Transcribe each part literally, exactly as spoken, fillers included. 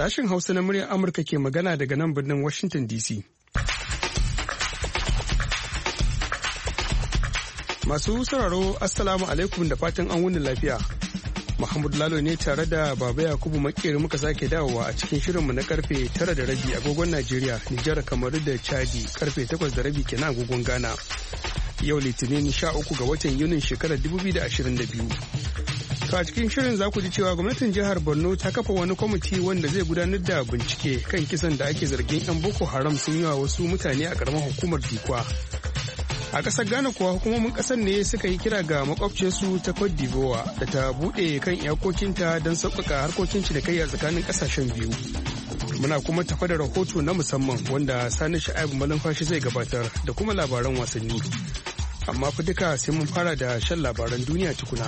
Sashen Hausa na muryar Amurka ke magana daga nan birnin Washington D C. Masu sauraro Assalamu alaikum da fatan an wuni lafiya. Muhammadu Lalo ne tare da Baba Yakubu Makeri muka sake dawowa a cikin shirinmu na karfe tara da rabi agogon Najeriya, Nijar, Kamaru da Chadi karfe takwas da rabi kenan agogon Ghana. Yau Litinin sha uku ga watan Yunin shekarar dubu biyu da ashirin da biyu. To a cikin shirin za ku ji cewa gwamnatin jihar Borno ta kafa wani kwamiti wanda zai gudanar da bincike kan kisan da ake zargin 'yan Boko Haram sun yi wa wasu mutane a karamar hukumar Dikwa. A ƙasar Ghana kuwa hukumomin ƙasar ne suka yi kira ga makwabcinsu ta Cote d'Ivoire da ta buɗe kan iyakokinta don sauƙaƙa harkokin cinikayya tsakanin ƙasashen biyu. Muna kuma tafa da rahoto na musamman wanda Sani Sha'ibu Malumfashi zai gabatar da kuma labaran wasanni. Amma fa duka sai mun fara da shan labaran duniya tukuna.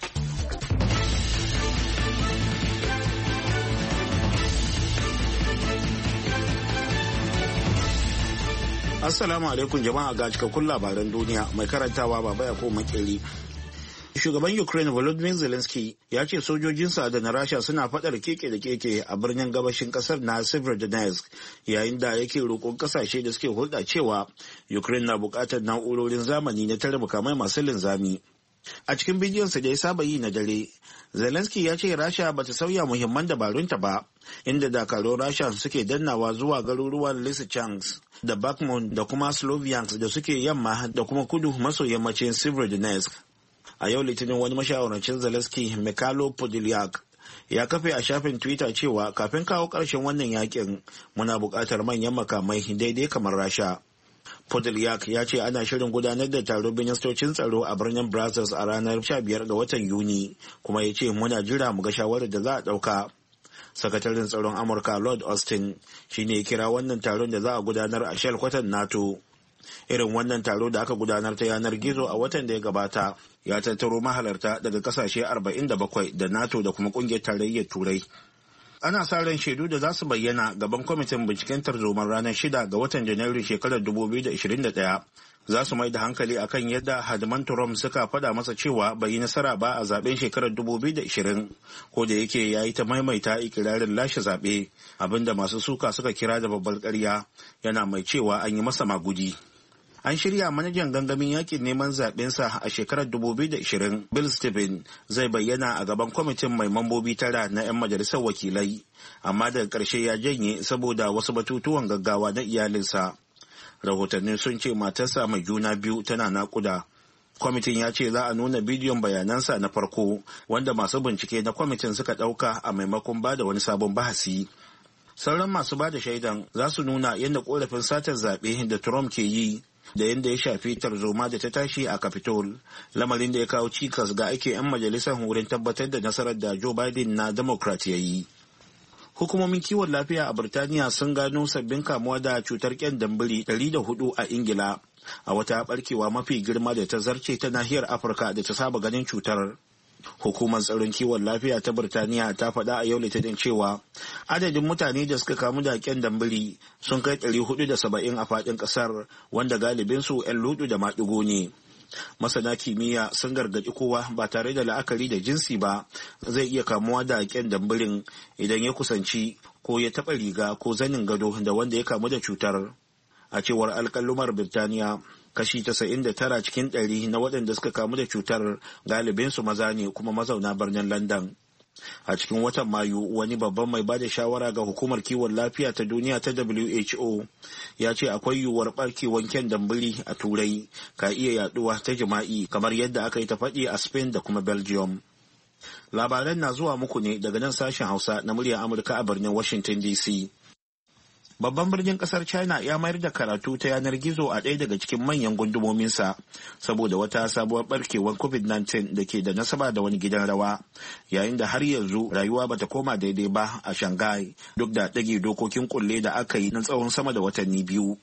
Assalamu alaikum jama'a ga cikakkun labaran duniya mai karantawa Baba Yakubu Makeri. Shugaban Ukraine Volodymyr Zelensky ya ce sojojinsa da na Rasha suna faɗar keke da keke a birnin gabashin ƙasar na Severodonetsk yayin da yake roƙon ƙasashe da suke hulɗa cewa Ukraine na buƙatar na'urorin zamani na tare makamai masu linzami. A cikin bidiyonsa da ya saba yi na dare, Zelensky ya ce Rasha bata sauya muhimman dabarunta ba, inda dakarun Rasha suke dannawa zuwa garuruwan Lysychansk da Bakhmut da kuma Sloviansk da suke yamma da kuma kudu maso yammacin Severodonetsk. A yau Litinin wani mashawarcin Zelensky, Mikhailo Podolyak, ya kafe a shafin Twitter cewa kafin kawo ƙarshen wannan yakin muna buƙatar manyan makamai daidai kamar Rasha. Podolyak ya ce ana shirin gudanar da taron ministocin tsaro a birnin Brussels a ranar sha biyar ga watan Yuni, kuma ya ce muna jira mu ga shawarar da za a ɗauka. Sakataren tsaron Amurka Lord Austin shi ne ya kira wannan taron da za a gudanar a shelkwatan NATO. Irin wannan taro da aka gudanar ta yanar gizo a watan da ya gabata ya tattaro mahalarta daga kasashe arba'in da bakwai da NATO da kuma kungiyar tarayyar Turai. Ana sa ran shaidu da za su bayyana gaban kwamitin binciken tarzoman ranar shida ga watan Janairu shekarar dubu biyu da ashirin da ɗaya za su mai da hankali akan yadda hadiman Trump suka faɗa masa cewa bai yi nasara ba a zaben shekarar dubu biyu da ashirin, ko da yake ya yi ta maimaita ikirarin lashe zaɓe, abinda masu suka suka kira da babbar ƙarya, yana mai cewa an yi masa magudi. An shirya manajan gangamin yakin neman zaɓensa a shekarar dubu biyu da ashirin, Bill Stephen zai bayyana a gaban kwamitin mai mambobi tara na 'yan majalisar wakilai, amma daga ƙarshe ya janye saboda wasu batutuwan gaggawa na iyalinsa. Rahotanni sun ce matarsa mai juna biyu tana naƙuda. Kwamitin ya ce za a nuna bidiyon bayanansa na farko wanda masu bincike na kwamitin suka ɗauka a maimakon ba da wani sabon bahasi. Sauran masu ba da shaidan za su nuna yadda ƙorafin satar zaɓe da Trump ke yi da yadda ya shafi tarzoma da ta tashi a Capitol, lamarin da ya kawo cikas ga ake 'yan majalisar wurin tabbatar da nasarar da Joe Biden na Democrat ya yi. Hukumomin kiwon lafiya a Birtaniya sun gano sabbin kamuwa da cutar kyandambiri ɗari da hudu a Ingila, a wata barkewa mafi girma da ta zarce ta nahiyar Afirka da ta saba ganin cutar. Hukumar tsaron kiwon lafiya ta Birtaniya ta faɗa a yau Litinin cewa adadin mutane da suka kamu da kyandambiri sun kai ɗari hudu da saba'in a faɗin ƙasar, wanda galibinsu 'yan ludu da maɗigo ne. Masana kimiyya sun gargaɗi kowa ba tare da la'akari da jinsi ba zai iya kamuwa da kyandambirin idan ya kusanci ko ya taɓa riga ko zanin gado da wanda ya kamu da cutar. A cewar alƙalumar Birtaniya, kashi tasa'in da tara cikin ɗari na waɗanda suka kamu da cutar galibinsu maza ne kuma mazauna birnin London. A cikin watan Mayu, wani babban mai bada shawara ga hukumar kiwon lafiya ta duniya ta W H O ya ce akwai yiwuwar barkewar kyandambiri a Turai ka iya yaduwa ta jima'i kamar yadda aka yi ta faɗi a Spain da kuma Belgium. Labaran na zuwa muku ne daga nan sashen Hausa na muryar Amurka a birnin Washington D C. Babban birnin kasar China ya mayar da karatu ta yanar gizo a ɗaya daga cikin manyan gundumominsa saboda wata sabuwar barkewar covid nineteen da ke da nasaba da wani gidan rawa, yayin da har yanzu rayuwa bata koma daidai ba a Shanghai duk da ɗage dokokin kulle da aka yi na tsawon sama da watanni biyu.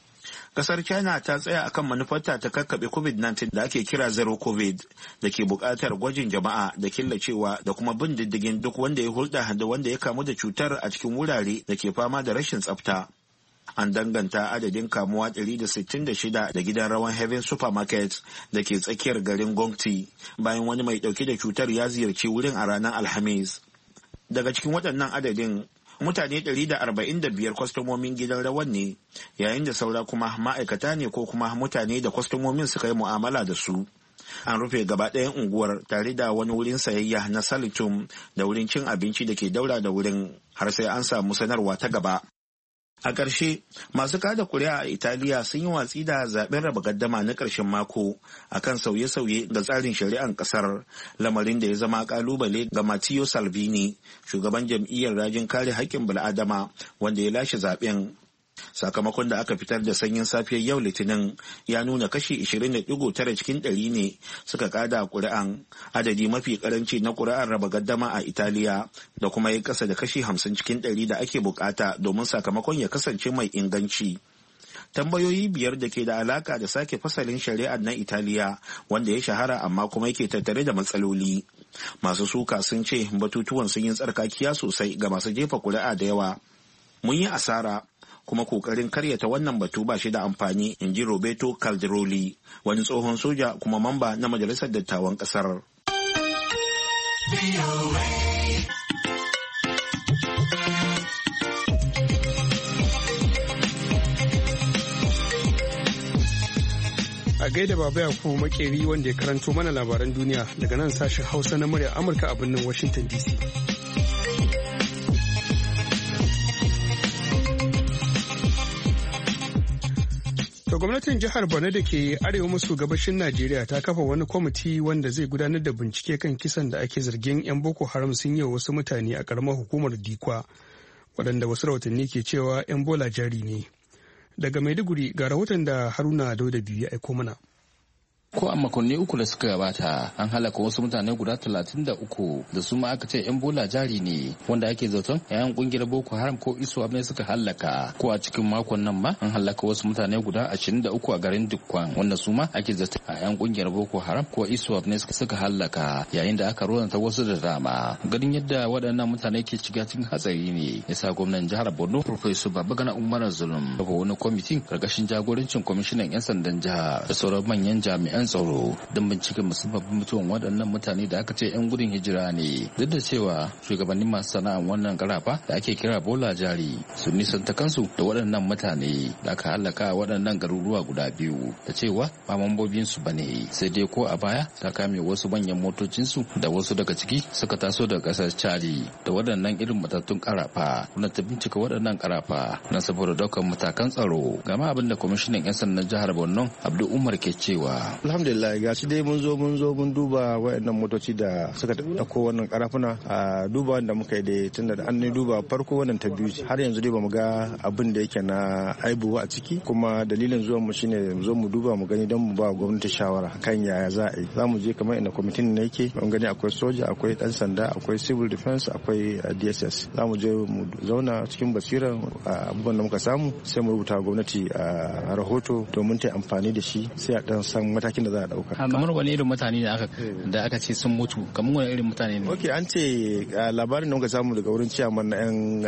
Kasar China ta tsaya akan manufarta ta kakkaɓe covid nineteen da ake kira zero covid da ke buƙatar gwajin jama'a da killacewa da kuma bin diddigin duk wanda ya hulɗa da wanda ya kamu da cutar a cikin wurare da ke fama da rashin tsafta. An danganta adadin kamuwa ɗari da sittin da shida da gidan rawan Heaven Supermarket da ke tsakiyar garin Gongti bayan wani mai ɗauke da cutar ya ziyarci wurin a ranar Alhamis. Daga cikin waɗannan adadin, mutane ɗari da arba'in da biyar kwastomomin gidan rawan ne, yayin da saura kuma ma'aikata ne ko kuma mutane da kwastomomin suka yi mu'amala da su. An rufe gaba ɗayan unguwar tare da wani wurin sayayya na Salitum da wurin cin abinci da ke daura da wurin har sai an samu sanarwa ta gaba. A ƙarshe, masu kada kuri'a a Italiya sun yi watsi da zaben raba gaddama na ƙarshen mako akan sauye-sauye ga tsarin shari'ar ƙasar, lamarin da ya zama ƙalubale ga Matteo Salvini, shugaban jam'iyyar rajin kare haƙƙin bil'adama wanda ya lashe zaben. Sakamakon da aka fitar da sanyin safiyar yau Litinin ya nuna kashi ishirin da digo tara cikin ɗari ne suka kada kuri'an, adadi mafi karanci na kuri'ar raba gaddama a Italiya, da kuma ya kasa da kashi hamsin cikin ɗari da ake bukata domin sakamakon ya kasance mai inganci. Tambayoyi biyar da ke da alaka da sake fasalin shari'ar na Italiya wanda ya shahara amma kuma yake tattare da matsaloli. Masu suka sun ce batutuwan sun yi tsarkakiya sosai ga masu jefa kuri'a da yawa. Mun yi asara kuma kokarin karyata wannan batu ba shi da amfani, in ji Roberto Calderoli, wani tsohon soja kuma mamba na majalisar dattawan kasar. A gaida Baba Yakubu Makeri wanda ya karanto mana labaran duniya daga nan sashen Hausa na murya Amurka a birnin Washington D C. To gwamnatin jihar Borno da ke arewa maso gabashin Najeriya ta kafa wani kwamiti wanda zai gudanar da bincike kan kisan da ake zargin 'yan Boko Haram sun yi wa wasu mutane a ƙaramar hukumar Dikwa, waɗanda wasu rahotanni ke cewa 'yan bola jari ne. Daga Maiduguri ga rahoton da Haruna Dauda biyu ya aiko mana. Ko a makonni uku da suka gabata an halaka wasu mutane guda talatin da uku da su ma aka ce 'yan bola jari ne wanda ake zaton yayan kungiyar Boko Haram ko ISWAP ne suka halaka. Ko a cikin makon nan ma an halaka wasu mutane guda ashirin da uku a garin Dukwan wanda su ma ake zaton yayan kungiyar Boko Haram ko ISWAP ne suka halaka, yayin da aka ruwanta wasu da dama. Ganin yadda waɗannan mutane ke shiga cikin hatsari ne yasa gwamnan jihar Borno Professor Babagana Umar Zulum kafa wani kwamiti karkashin jagorancin kwamishinan 'yan sandan jihar da sauran manyan jami'an 'yan tsaro don bincike musabbabin mutuwan waɗannan mutane da aka ce 'yan gudun hijira ne, duk da cewa shugabannin masu sana'an wannan karafa da ake kira bola jari sun nisanta kansu da waɗannan mutane da aka halaka waɗannan garuruwa guda biyu da cewa ba mambobinsu ba ne, sai dai ko a baya ta kame wasu manyan motocinsu da wasu daga ciki suka taso daga ƙasar Chadi da waɗannan irin matattun karafa na ta bincika waɗannan karafa na saboda ɗaukar matakan tsaro. Gama abin da kwamishinan 'yan sandan jihar Borno Abdul Umar ke cewa. Alhamdulillah ga shi dai mun zo mun zo mun duba waɗannan motoci da suka dauko wannan karafuna, a duba wanda muka yi da tunda da an ne duba farko wannan ta biyu har yanzu dai bamu ga abin da yake na aibu a ciki, kuma dalilin zuwan mu shine mu zo mu duba mu gani don mu ba gwamnati shawara kan yaya za a yi. Za mu je kamar inda kwamitin ne yake, mun gani akwai soja, akwai dan sanda, akwai civil defense, akwai D S S. Za mu je mu zauna cikin basira abubuwan da muka samu sai mu rubuta gwamnati a rahoto domin ta amfani da shi sai a dan san matakin da za a dauka. Kamar wani irin mutane da aka da aka ce sun mutu, kamar wani irin mutane ne? Okay, an ce labarin da muka samu daga wurin ciyaman na yan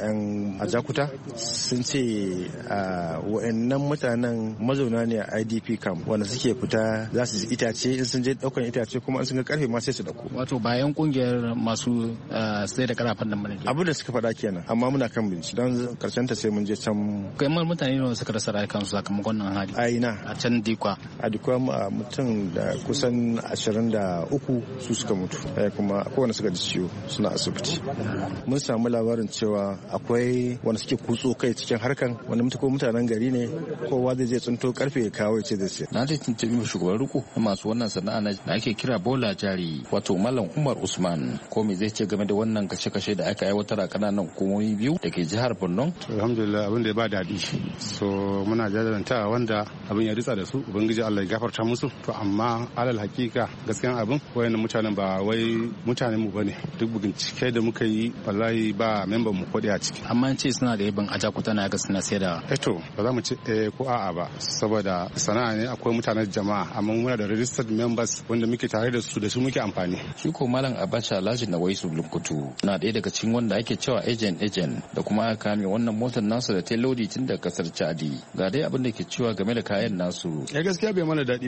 yan Ajakuta sun ce wa'annan mutanen mazauna ne a I D P camp wanda suke fita za su itace, in sun je daukan itace kuma in sun ga karfe ma sai su dauko. Wato bayan kungiyar masu sai da karafan nan bane. Abu da suka faɗa kenan, amma muna kan bincike don karshen ta sai mun je can. Kamar mutane ne suka rasa rayukansu sakamakon wannan hali. A ina a can Dikwa. A Dikwa mutum da kusan ashirin da uku su suka mutu, kuma kowane suka ji ciwo suna asibiti. Mun samu labarin cewa akwai wanda suke kutso kai cikin harkan, wanda mutu ko mutanen gari ne, kowa zai je tsinto karfe ya kawo ce da sai. Na dai tuntubi shugaban riko na masu wannan sana'a da ake kira bola jari wato Malam Umar Usman, ko me zai ce game da wannan kashe-kashe da aka aiwatar a kananan hukumomi biyu da ke jihar Borno? Alhamdulillah abin da ya ba daɗi, so muna jajanta wanda abin ya ritsa da su, ubangiji Allah ya gafarta musu. To amma alal hakika gaskiyan abin wayannan mutanen ba wai mutanen mu bane, duk bincike da muka yi wallahi ba member mu kodi a ciki. Amma ce suna da yabin Ajakuta na ga suna sayar da. Eh to ba za mu ce eh ko a'a ba, saboda sana'a ne, akwai mutanen jama'a amma muna da registered members wanda muke tare da su da su muke amfani. Shi ko Malam Abacha Alhaji Nawaisu Lunkutu na ɗaya daga cikin wanda ake cewa agent agent da kuma aka kame wannan motar nasu da ta lodi tun daga kasar Chadi. Ga dai abin da ke cewa game da kayan nasu. Eh gaskiya bai mana daɗi ba.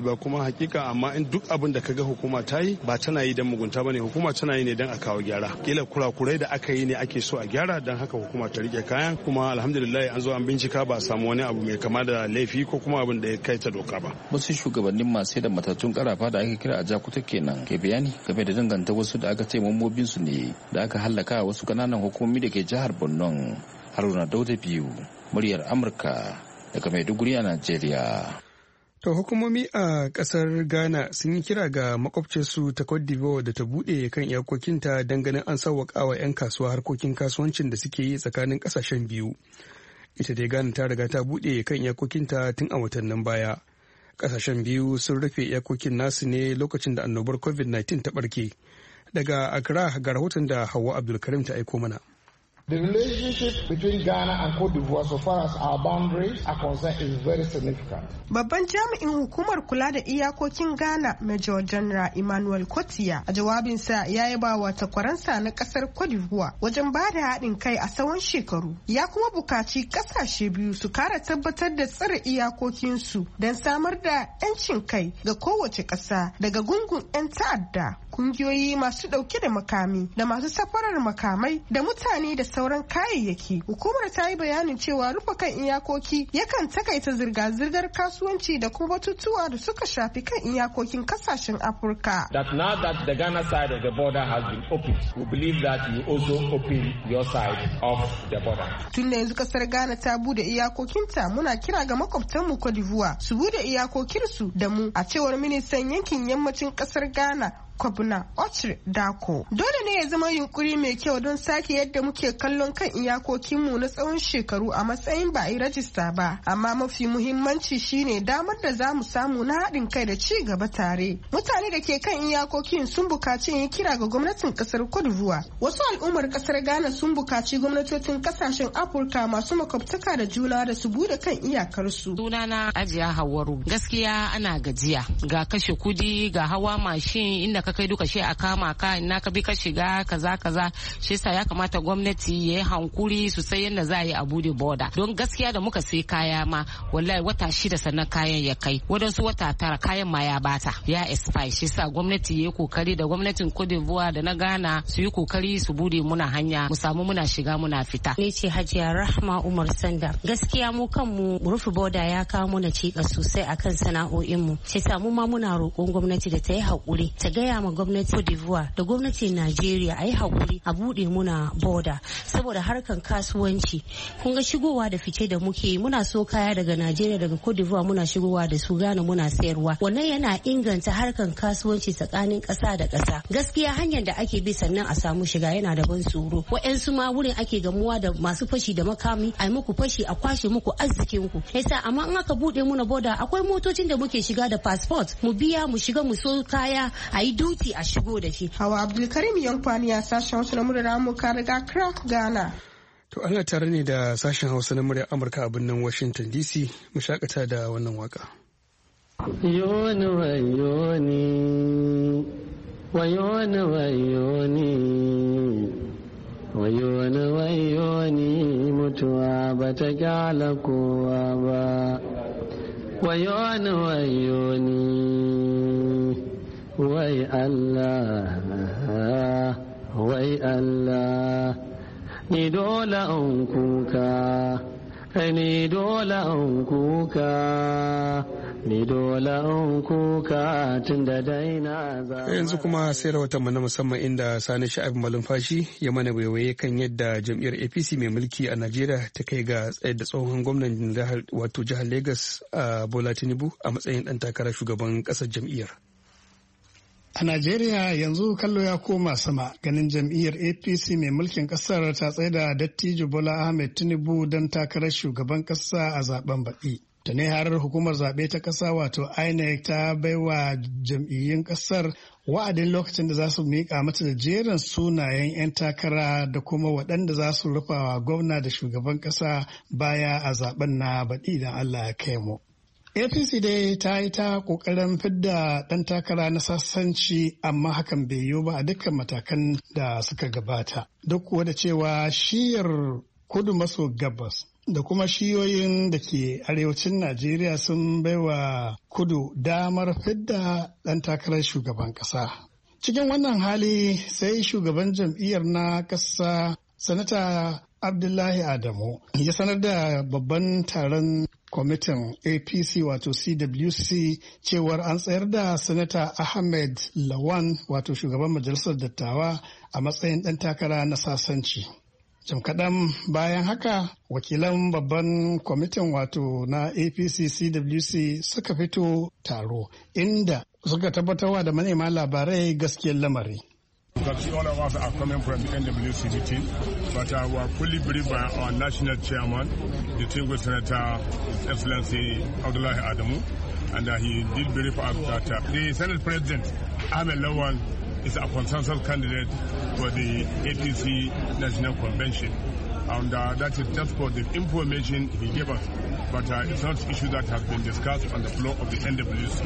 ba kuma hakika, amma in duk abin da kaga hukuma ta yi ba tana yi don mugunta bane, hukuma tana yi ne don a kawo gyara. Kila kurakurai da aka yi ne ake so a gyara, don haka hukuma ta rike kayan, kuma alhamdulillah an zo an bincika ba a samu wani abu mai kama da laifi ko kuma abin da ya kai ta doka ba. Wasu shugabannin masu da matattun karafa da ake kira a Jakuta kenan ke bayani game da danganta wasu da aka ce mambobin su ne da aka hallaka wasu kananan hukumomi da ke jihar Borno. Haruna Dauda biyu, muryar Amurka daga Maiduguri a Najeriya. To hukumomi a kasar Ghana sun yi kira ga makwabcinsu ta Cote d'Ivoire da ta buɗe kan iyakokinta don ganin an sauwaƙa wa 'yan kasuwa harkokin kasuwancin da suke yi tsakanin ƙasashen biyu. Ita dai Ghana ta riga ta buɗe kan iyakokinta tun a watannin baya. Ƙasashen biyu sun rufe iyakokin nasu ne lokacin da annobar covid nineteen ta ɓarke. Daga Accra ga rahoton da Hauwa Abdulkarim ta aiko mana. The relationship between Ghana and Cote d'Ivoire so far as our boundaries are concerned is very significant. Babban jami'in hukumar kula da iyakokin Ghana, Major General Emmanuel Kotiya, a jawabinsa ya yaba wa takwaransa na kasar Cote d'Ivoire wajen ba da haɗin kai a tsawon shekaru. Ya kuma bukaci ƙasashe biyu su kara tabbatar da tsare iyakokinsu don samar da 'yancin kai ga kowace ƙasa daga gungun 'yan ta'adda, kungiyoyi masu ɗauke da makami da masu safarar makamai da mutane da sauran kayayyaki. Hukumar ta yi bayanin cewa rufe kan iyakoki yakan takaita zirga-zirgar kasuwanci da kuma batutuwa da suka shafi kan iyakokin kasashen Afirka. That now that the Ghana side of the border has been opened, we believe that you also open your side of the border. Tun da yanzu kasar Ghana ta bude iyakokinta, muna kira ga makwabtanmu Cote d'Ivoire su bude iyakokinsu da mu, a cewar ministan yankin yammacin kasar Ghana, Kwabna Ochre Dako. Dole ne ya zama yunkuri mai kyau don sake yadda muke kallon kan iyakokinmu na tsawon shekaru a matsayin ba a yi rajista ba, amma mafi muhimmanci shine damar da za mu samu na haɗin kai da ci gaba tare. Mutane da ke kan iyakokin sun bukaci yin kira ga gwamnatin kasar Cote d'Ivoire. Wasu al'ummar kasar Ghana sun bukaci gwamnatocin kasashen Afirka masu makwabtaka da juna da su bude kan iyakarsu. Sunana Ajiya Hawaru. Gaskiya ana gajiya ga kashe kudi ga hawa mashin inda ka kai duka shi a kama ka ina ka bi ka shiga kaza kaza, shi yasa ya kamata gwamnati ya yi hankuri su sai yadda za a yi a bude boda. Don gaskiya da muka sai kaya ma wallahi wata shida sannan kayan ya kai, wadansu wata tara kayan ma ya bata ya expire. Shi yasa gwamnati ya yi kokari da gwamnatin Cote d'Ivoire da na Ghana su yi kokari su bude muna hanya mu samu muna shiga muna fita. Ni ce Hajiya Rahma Umar Sanda. Gaskiya mu kanmu rufe boda ya kawo muna cika sosai akan sana'o'in mu. Shi yasa mu ma muna roƙon gwamnati da ta yi hakuri ta gaya ma gwamnati Cote d'Ivoire da gwamnatin Najeriya a yi hakuri a bude muna boda saboda harkan kasuwanci. Kun ga shigowa da fice da muke muna so kaya daga Najeriya daga Cote d'Ivoire muna shigowa da su Ghana muna sayarwa. Wannan yana inganta harkan kasuwanci tsakanin ƙasa da ƙasa. Gaskiya hanyar da ake bi sannan a samu shiga yana da ban tsoro. Wa'yansu ma wurin ake gamuwa da masu fashi da makami, a yi muku fashi a kwashe muku arzikin ku. Yasa amma in aka bude muna boda akwai motocin da muke shiga da passport mu biya mu shiga mu so kaya a yi duty a shigo da shi. Hawa Abdulkarim Yankwani ya sashen Hausa na muryar Amurka daga Accra, Ghana. To ana tare ne da sashen Hausa na muryar Amurka a birnin Washington D C. Mu shakata da wannan waka. Yoni wayoni wayoni wayoni wayoni wayoni mutuwa bata kyala kowa ba. Wayoni wayoni wai Allah wai Allah ni dole an kuka ni dole an kuka ni dole an kuka tun da daina za. Yanzu kuma sai rahoton mu na musamman inda Sani Sha'ib Malumfashi ya mana waiwaye kan yadda jam'iyyar A P C mai mulki a Najeriya ta kai ga tsayar da tsohon gwamnan jihar wato jihar Lagos a Bola Tinubu a matsayin dan takarar shugaban kasar jam'iyyar. A Najeriya yanzu kallo ya koma sama ganin jam'iyyar A P C mai mulkin kasar ta tsaye da Dattijo Bola Ahmed Tinubu don takarar shugaban kasa a zaben baɗi. Da ne har hukumar zaɓe ta ƙasa wato I N E C ta baiwa jam'iyyun ƙasar wa'adin lokacin da za su miƙa mata da jerin sunayen 'yan takara da kuma waɗanda za su rufawa gwamna da shugaban ƙasa baya a zaben na baɗi idan Allah ya kai mu. A P C dai ta yi ta ƙoƙarin fidda ɗan takara na sassanci amma hakan bai yiwu ba a dukkan matakan da suka gabata. Duk kuwa da cewa shiyar kudu maso gabas da kuma shiyoyin da ke arewacin Najeriya sun baiwa kudu damar fidda ɗan takarar shugaban ƙasa. Cikin wannan hali sai shugaban jam'iyyar na ƙasa Sanata Abdullahi Adamu ya sanar da babban taron kwamitin A P C wato C W C cewar an tsayar da Sanata Ahmed Lawan wato shugaban majalisar dattawa a matsayin ɗan takara na sasanci. Jim kaɗan bayan haka wakilan babban kwamitin wato na A P C C W C suka fito taro inda suka tabbatarwa da manema labarai gaskiyar lamari. Because all of us are coming from the N W C meeting, but uh, we are fully briefed by our national chairman, the distinguished Senator Excellency Abdullahi Adamu, and uh, he did brief us that uh, the Senate President Ahmed Lawan is a consensus candidate for the A P C National Convention. And uh, that is just for the information he gave us, but uh, it's not an issue that has been discussed on the floor of the N W C.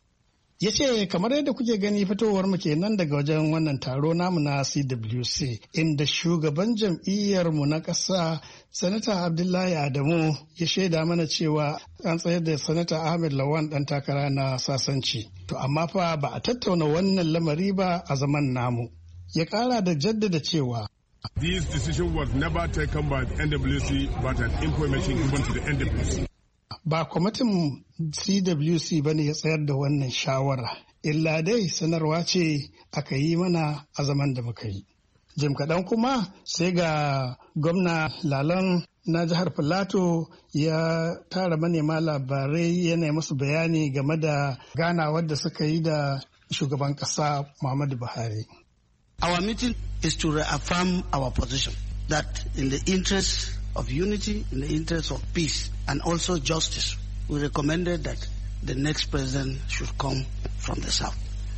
Ya ce kamar yadda kuke gani fitowar mu kenan daga wajen wannan taro namu na C W C inda shugaban jam'iyyar mu na ƙasa Sanata Abdullahi Adamu ya shaida mana cewa an tsayar da Sanata Ahmed Lawan ɗan takara na sasanci. To amma fa ba a tattauna wannan lamari ba a zaman namu. Ya ƙara da jaddada cewa This decision was never taken by the N W C but an information given to the N W C. Ba kwamitin C W C ba ne ya tsayar da wannan shawara, illa dai sanarwa ce aka yi mana a zaman da muka yi. Jim kaɗan kuma sai ga gwamna Lalon na jihar Filato ya tara manema labarai yana masu bayani game da ganawar da suka yi da shugaban ƙasa Muhammadu Buhari. Our meeting is to reaffirm our position that in the interest of unity, in the interest of peace and also justice, we recommended that the next president should come from the south.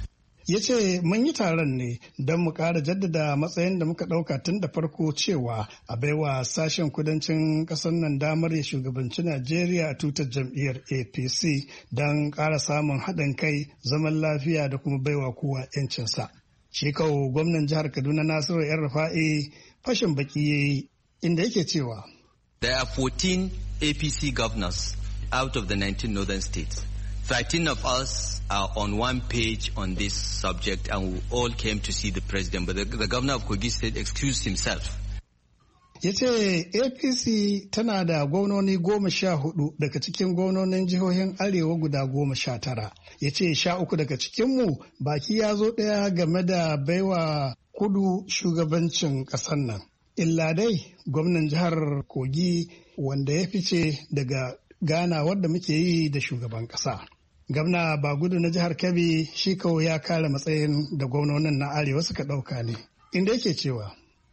Ya ce mun yi taron ne don mu ƙara jaddada matsayin da muka ɗauka tun da farko cewa a baiwa sashen kudancin ƙasar nan damar ya shugabanci Najeriya a tutar jam'iyyar A P C don ƙara samun haɗin kai, zaman lafiya da kuma baiwa kowa 'yancinsa. Shi kawo gwamnan jihar Kaduna Nasiru El-Rufa'i fashin baki ya yi inda yake cewa there are fourteen A P C governors out of the nineteen northern states. thirteen of us are on one page on this subject and we all came to see the president, but the, the governor of Kogi State excused himself. Ya ce A P C tana da gwamnoni goma sha hudu daga cikin gwamnonin jihohin arewa guda goma sha tara. Ya ce sha uku daga cikinmu baki ya zo ɗaya game da baiwa kudu shugabancin ƙasar nan. Illa dai gwamnan jihar Kogi wanda ya fice daga Ghana wadda muke yi da shugaban ƙasa. Gwamna Bagudu na jihar Kebbi shi kawai ya kare matsayin da gwamnonin na arewa suka ɗauka ne. Inda yake cewa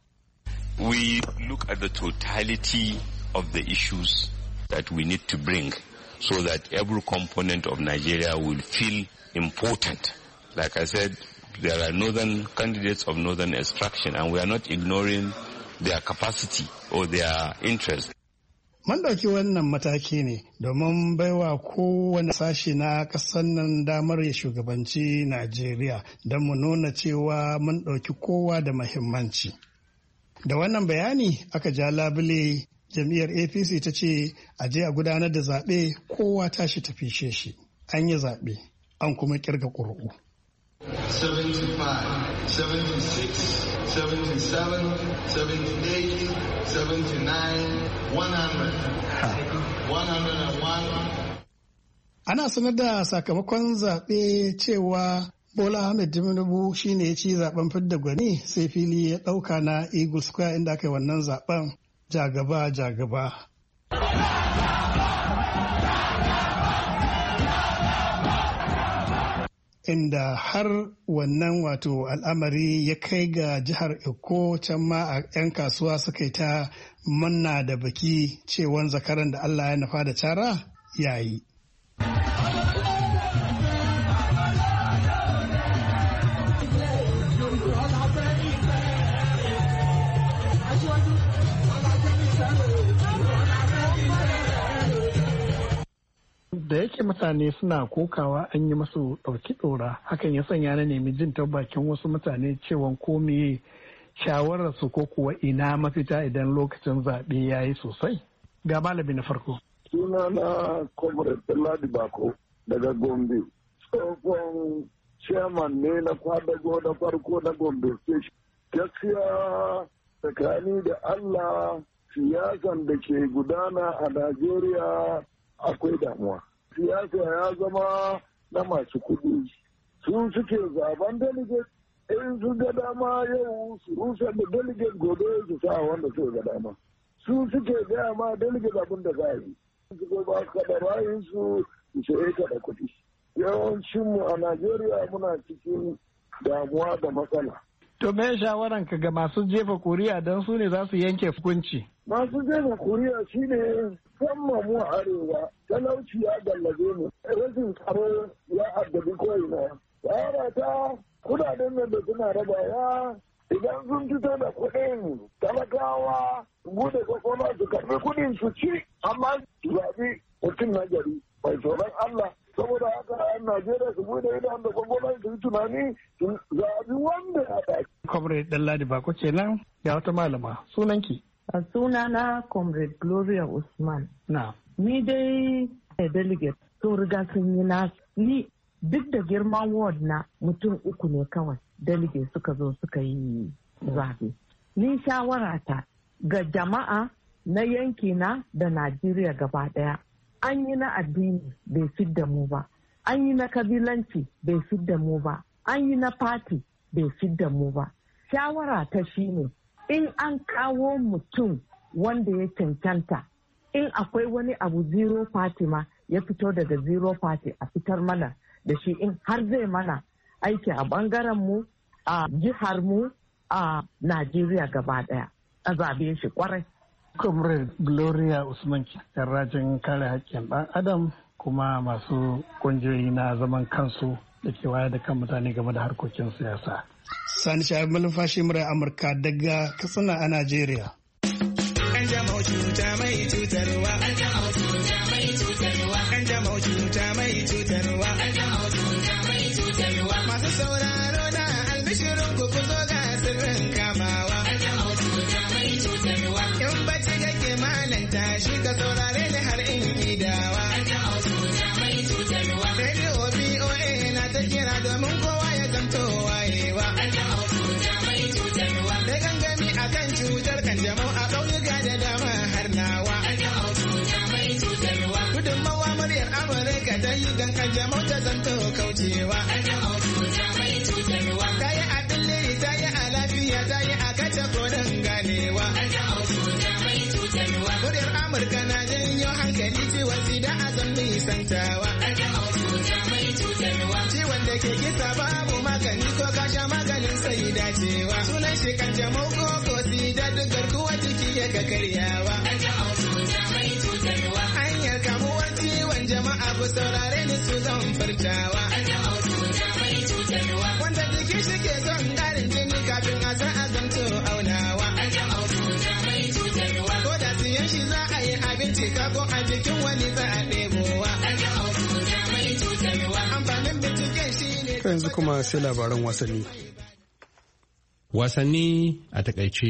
we look at the totality of the issues that we need to bring so that every component of Nigeria will feel important. Like I said, there are northern candidates of northern extraction and we are not ignoring their capacity or their interest. Man ɗauki wannan mataki ne domin baiwa kowane sashe na ƙasar nan damar ya shugabanci Najeriya don mu nuna cewa mun ɗauki kowa da muhimmanci. Da wannan bayani aka ja labule jam'iyyar A P C ta ce a je a gudanar da zaɓe kowa tashi tafi shi. An yi zaɓe, an kuma kirga ƙuri'u. seventy-five, seventy-six, seventy-seven, seventy-eight, seventy-nine, one hundred, one hundred one. Ana sanar da sakamakon zaɓe cewa Bola Ahmed Tinubu shi ne ya ci zaben fidda gwani sai fili ya ɗauka na Eagle Square inda aka yi wannan zaben jagaba jagaba. Inda har wannan wato al'amari ya kai ga jihar Eko can ma a 'yan kasuwa suka yi ta manna da baki cewan zakaran da Allah ya nufa da cara yayi. Da yake mutane suna kokawa an yi masu ɗauki ɗora hakan ya sanya na nemi jin ta bakin wasu mutane cewa ko me shawararsu ko kuwa ina mafita idan lokacin zaɓe ya yi sosai. Ga malami na farko. Suna na Comrade Ladi Bako daga Gombe. Tsohon chairman ne na kwadago na farko na Gombe Station. Gaskiya tsakani da Allah siyasan da ke gudana a Najeriya akwai damuwa. Siyasa ya zama na masu kuɗi. Su suke zaben delegate, in su ga dama yau su rusa da delegate gobe su sa wanda su ga dama. Su suke gaya ma delegate abin da za a yi. Su ba ka da bayin su su ka da kuɗi. Yawancinmu a Najeriya muna cikin damuwa da matsala. To me shawaran ka ga masu jefa kuri'a don su ne za su yanke hukunci? Masu jefa kuri'a shine musamman mu arewa, talauci ya gallabe mu, rashin tsaro ya addabi ko'ina. Yara ta kudaden nan da suna rabawa idan sun fito da kuɗin talakawa bude kwakwalwa su karɓi kuɗin su ci, amma su zaɓi mutum na gari mai tsoron Allah. Saboda haka yan Najeriya su bude idan da kwakwalwa su yi tunani su zaɓi wanda ya ɗaki. Comrade Ɗanladi Bako kenan ya wata malama sunanki. A suna na Comrade Gloria Usman. Na. Ni dai a delegate sun riga sun yi nasu. Ni duk da girman ward na mutum uku ne kawai delegate suka zo suka yi zaɓe. Ni shawara ta ga jama'a na yanki na da Najeriya gaba ɗaya. An yi na addini bai fidda mu ba. An yi na kabilanci bai fidda mu ba. An yi na fati bai fidda mu ba. Shawara ta shine in an kawo mutum wanda ya cancanta, in akwai wani abu zero party ma ya fito daga zero party a fitar mana da shi in har zai mana aiki a bangaren mu a jihar mu a Najeriya gaba daya a zabe shi kwarai. Comrade Gloria Usman yan rajin kare haƙƙin ɗan adam kuma masu ƙungiyoyi na zaman kansu da ke wayar da kan mutane game da harkokin siyasa. Sani Shahab Malumfashi murar Amurka daga Katsina a Najeriya. An jama'u cuta mai cutarwa. An jama'u cuta mai cutarwa. An jama'u cuta mai cutarwa. An jama'u cuta mai cutarwa. Masu sauraro na albishirin ku ku zo ga sirrin kamawa. An jama'u cuta mai cutarwa. In bacci kake malanta shi ka saurare ni har in gidawa. An jama'u cuta mai cutarwa. Radio B O A na ta kira domin kowa ya zamto wayewa. An jama'u cuta mai cutarwa. Da gangami akan cutar kanjamau a ƙauyuka da dama har nawa. An jama'u cuta mai cutarwa. Gudunmawa muryar Amurka ta yi don kanjamau ta zanto kaucewa. An jama'u cuta mai cutarwa. Ta yi a billiri ta yi a lafiya ta yi a kace koren ganewa. An jama'u cuta mai cutarwa. Muryar Amurka na janyo hankali ciwon sida a zan nisantawa. An jama'u cuta mai cutarwa. Ciwon da ke kisa babu magani ko kasha maganin sai dacewa. Sunan shi kanjamau ko ko sida duk garkuwa jiki ya ga karyawa. An jama'u cuta mai cutarwa. Hanyar kamuwar ciwon jama'a ku saurare ni su zan furtawa. An jama'u cuta mai cutarwa. Wanda jiki shi ke son ƙarin jini kafin a san a zanto aunawa. An jama'u cuta mai cutarwa. Ko da siyan shi za a yi abinci ka ko a jikin wani za a ɗebowa. An jama'u cuta mai cutarwa. Amfanin binciken shi ne. Yanzu kuma sai labaran wasanni. Wasanni a takaice.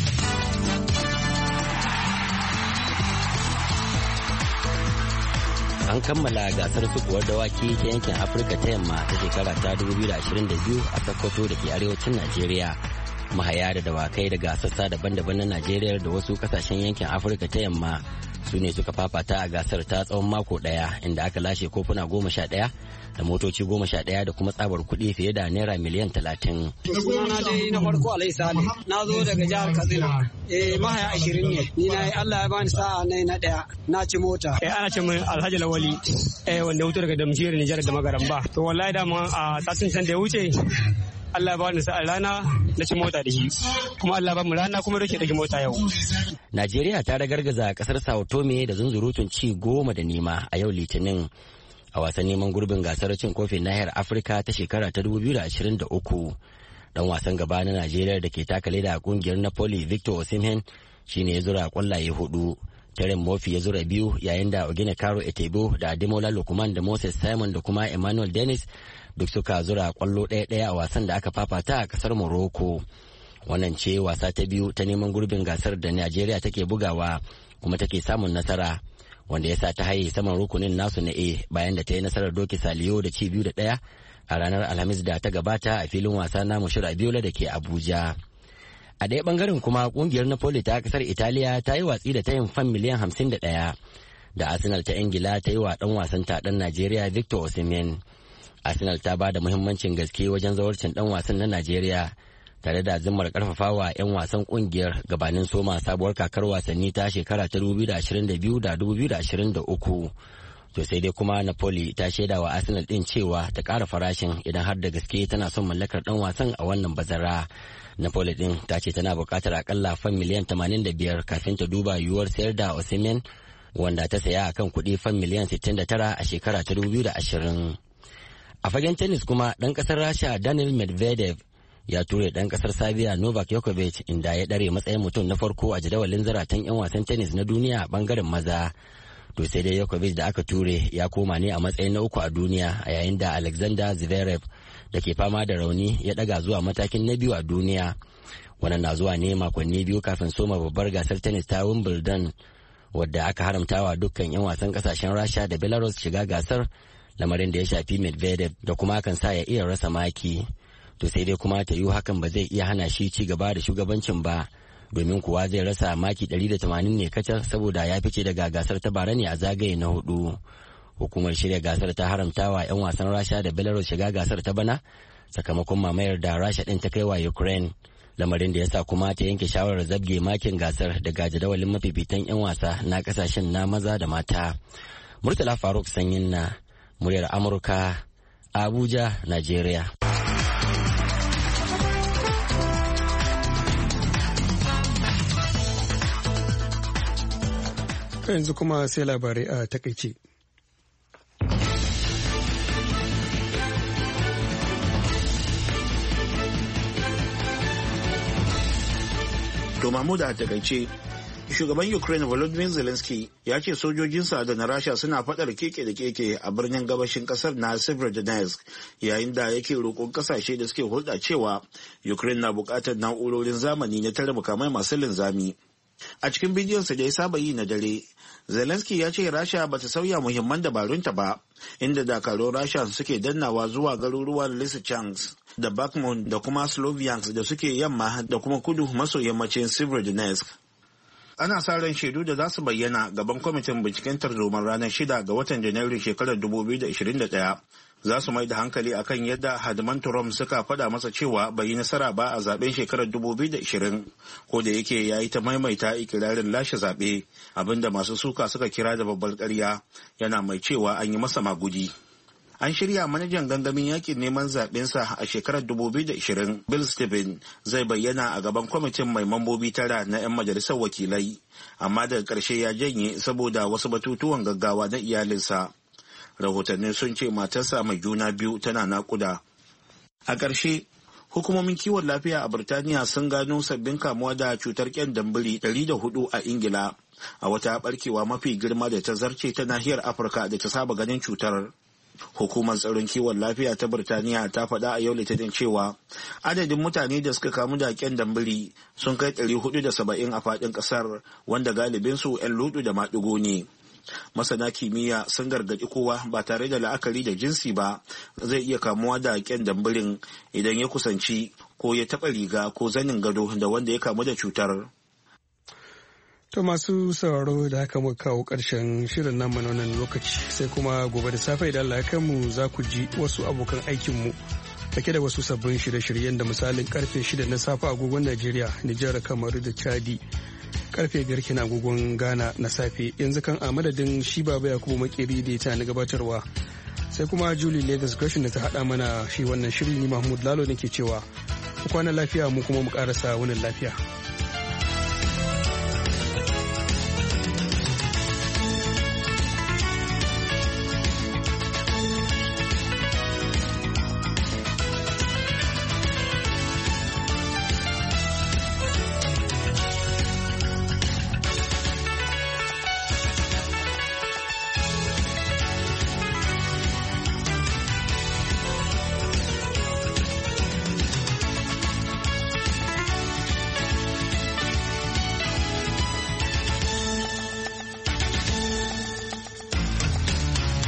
An kammala gasar sukuwar dawaki ta yankin Afirka ta yamma ta shekara ta dubu biyu da ashirin da biyu a Sokoto da ke arewacin Najeriya. Mahaya da dawakai daga sassa daban-daban na Najeriya da wasu kasashen yankin Afirka ta yamma su ne suka fafata a gasar ta tsawon mako daya inda aka lashe kofuna goma sha daya da motoci goma sha daya da kuma tsabar kuɗi fiye da naira miliyan talatin. Sunana dai na farko Alai Sale na zo daga jihar Katsina. Eh mahaya ashirin ne. Ni na Allah ya bani sa'a na na daya na ci mota. Eh ana ce min Alhaji Lawali eh wanda wuto daga Damjiyar Nijar da Magaramba. To wallahi da mu a satin can da ya wuce Allah ya bani sa'a rana na ci mota da shi kuma Allah ba mu rana kuma rike da mota yau. Najeriya ta ragargaza kasar Sao Tome da zunzurutun ci goma da nema a yau Litinin a wasan neman gurbin gasar cin kofin nahiyar Afirka ta shekara ta dubu biyu da ashirin da uku. Dan wasan gaba na Najeriya da ke taka leda a kungiyar Napoli Victor Osimhen shine ya zura kwallaye hudu. Terem Murphy ya zura biyu yayin da Ogene Karo Etebo da Ademola Lookman da Moses Simon da kuma Emmanuel Dennis duk suka zura kwallo ɗaya ɗaya a wasan da aka fafata a kasar Morocco. Wannan ce wasa ta biyu ta neman gurbin gasar da Najeriya take bugawa kuma take samun nasara, wanda ya sa ta haye saman rukunin nasu na A bayan da ta yi nasarar doki Saliyo da ci biyu da ɗaya a ranar Alhamis da ta gabata a filin wasa na Mushir Abiola da ke Abuja. A ɗaya bangaren kuma kungiyar Napoli ta kasar Italiya ta yi watsi da tayin fan miliyan hamsin da ɗaya da Arsenal ta Ingila ta yi wa ɗan wasan ta ɗan Najeriya Victor Osimhen. Arsenal ta ba da muhimmancin gaske wajen zawarcin ɗan wasan na Najeriya tare da zimmar karfafawa 'yan wasan kungiyar gabanin soma sabuwar kakar wasanni ta shekara ta dubu biyu da ashirin da biyu da dubu biyu da ashirin da uku. To sai dai kuma Napoli ta shaida wa Arsenal din cewa ta ƙara farashin idan har da gaske tana son mallakar dan wasan a wannan bazara. Napoli din ta ce tana buƙatar akalla fan miliyan tamanin da biyar kafin ta duba yiwuwar sayar da Osimhen, wanda ta saya akan kuɗi fan miliyan sittin da tara a shekara ta dubu biyu da ashirin. A fagen tennis kuma ɗan ƙasar Rasha Daniil Medvedev ya ture ɗan ƙasar Serbia Novak Djokovic inda ya ɗare matsayin mutum na farko a jadawalin zaratan 'yan wasan tennis na duniya a ɓangaren maza. To sai dai Djokovic da aka ture ya koma ne a matsayin na uku a duniya a yayin da Alexander Zverev da ke fama da rauni ya ɗaga zuwa matakin na biyu a duniya. Wannan na zuwa ne makonni biyu kafin soma babbar gasar tennis ta Wimbledon wadda aka haramtawa dukkan 'yan wasan ƙasashen Rasha da Belarus shiga gasar, lamarin da ya shafi Medvedev da kuma kan sa ya iya rasa maki. To sai dai kuma ta yiwu hakan ba zai iya hana shi ci gaba da shugabancin ba, domin kuwa zai rasa maki ɗari da tamanin ne kacal saboda ya fice daga gasar ta bara ne a zagaye na hudu. Hukumar shirya gasar ta haramtawa 'yan wasan Rasha da Belarus shiga gasar ta bana sakamakon mamayar da Rasha ɗin ta kai wa Ukraine, lamarin da ya sa kuma ta yanke shawarar zabge makin gasar daga jadawalin mafifitan 'yan wasa na kasashen na maza da mata. Murtala Faruk Sanyin na muryar Amurka, Abuja, Najeriya. Yanzu kuma sai labarai a takaice. To Mahmud a takaice, shugaban Ukraine Volodymyr Zelensky ya ce sojojinsa da na Rasha suna faɗar keke da keke a birnin gabashin kasar na Severodonetsk, yayin da yake roƙon kasashe da suke hulɗa cewa Ukraine na buƙatar na'urorin zamani na tare makamai masu linzami. A cikin bidiyonsa da ya saba yi na dare, Zelensky ya ce Rasha ba ta sauya muhimman dabarunta ba, inda dakarun Rasha suke dannawa zuwa garuruwan Lysychansk da Bakhmut da kuma Sloviansk da suke yamma da kuma kudu maso yammacin Severodonetsk. Ana sa ran shaidu da za su bayyana gaban kwamitin binciken tarzoman ranar shida ga watan Janairu shekarar dubu biyu da ashirin da ɗaya. Za su mai da hankali akan yadda hadiman Trump suka faɗa masa cewa bai yi nasara ba a zaben shekarar dubu biyu da ashirin, ko da yake ya yi ta maimaita ikirarin lashe zaɓe, abinda masu suka suka kira da babbar ƙarya, yana mai cewa an yi masa magudi. An shirya manajan gangamin yakin neman zaɓensa a shekarar dubu biyu da ashirin, Bill Stephen zai bayyana a gaban kwamitin mai mambobi tara na 'yan majalisar wakilai, amma daga ƙarshe ya janye saboda wasu batutuwan gaggawa na iyalinsa. Rahotanni sun ce matarsa mai juna biyu tana naƙuda. A ƙarshe, hukumomin kiwon lafiya a Birtaniya sun gano sabbin kamuwa da cutar ƙyandambiri ɗari da hudu a Ingila, a wata ɓarkewa mafi girma da ta zarce ta nahiyar Afirka da ta saba ganin cutar. Hukumar tsaron kiwon lafiya ta Birtaniya ta faɗa a yau Litinin cewa adadin mutane da suka kamu da ƙyandambiri sun kai ɗari hudu da saba'in a faɗin ƙasar, wanda galibinsu 'yan ludu da maɗigo ne. Masana kimiyya sun gargaɗi kowa ba tare da la'akari da jinsi ba zai iya kamuwa da ƙyandambirin idan ya kusanci ko ya taɓa riga ko zanin gado da wanda ya kamu da cutar. To masu sauraro da haka muka kawo ƙarshen shirin nan na wannan lokaci, sai kuma gobe da safe idan Allah ya kai mu za ku ji wasu abokan aikinmu dake da wasu sabbin shirye-shiryen da misalin karfe shida na safe agogon Najeriya, Nijar, Kamaru da Chadi. Karfe biyar kenan agogon Ghana na safe. Yanzu kan a madadin shi Baba Yakubu Makeri da ta na gabatarwa, sai kuma Julie Leathers Gresham da ta haɗa mana shi wannan shiri. Ni Mahmud Lalo nake cewa ku kwana lafiya, mu kuma mu ƙarasa wannan lafiya.